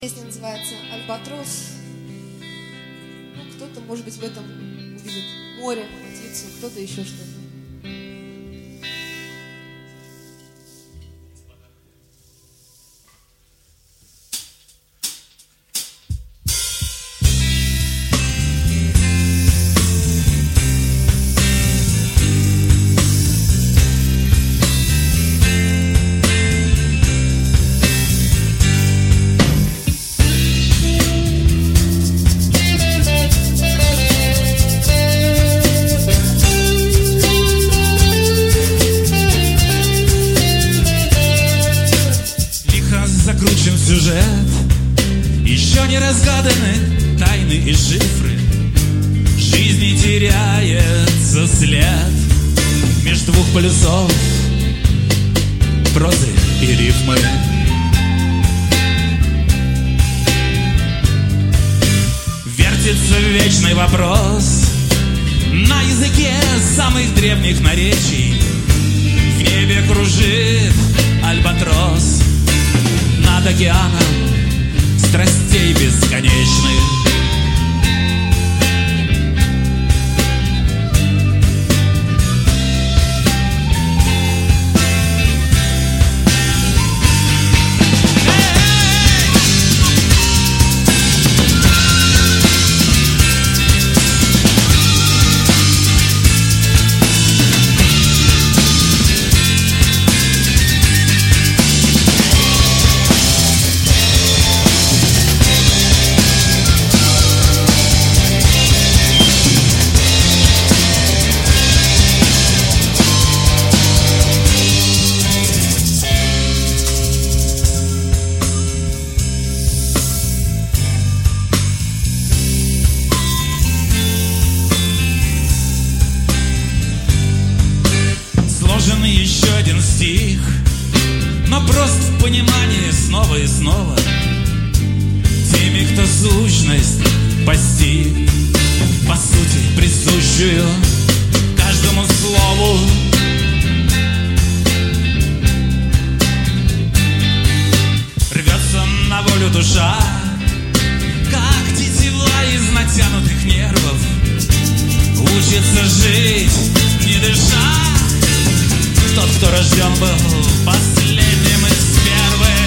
Песня называется «Альбатрос». Ну, кто-то, может быть, в этом увидит море, птицу, кто-то еще что-то. Закручен сюжет, еще не разгаданы тайны и шифры. Жизни теряется след меж двух полюсов прозы и рифмы. Вертится вечный вопрос на языке самых древних наречий. В небе кружит альбатрос над океаном страстей бесконечных. Еще один стих, но просто в понимании снова и снова теми, кто сущность постиг, по сути присущую каждому слову. Рвется на волю душа, как тетива из натянутых нервов, учится жить, не дыша. Тот, кто рожден был последним из первых.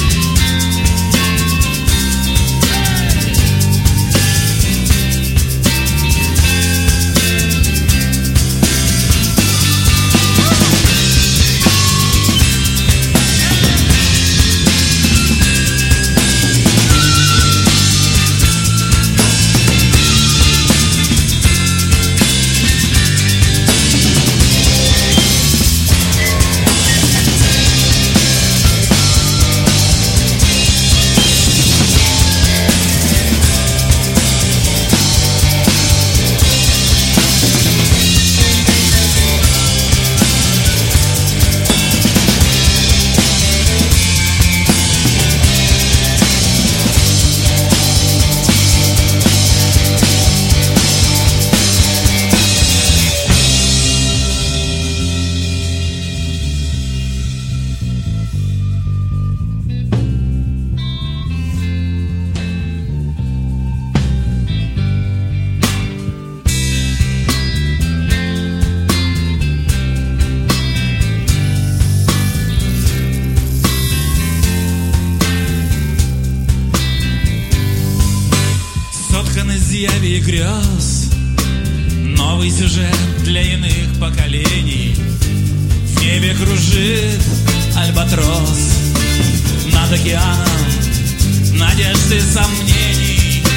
Из яви и грез новый сюжет для иных поколений. В небе кружит альбатрос над океаном надежды и сомнений.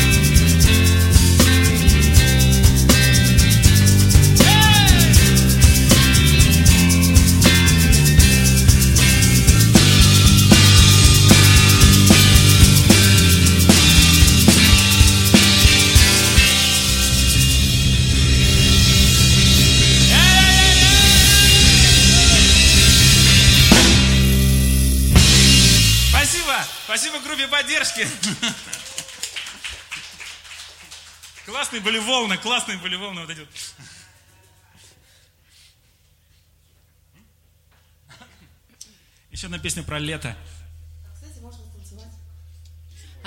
Спасибо группе поддержки. Классные были волны вот эти вот. Еще одна песня про лето.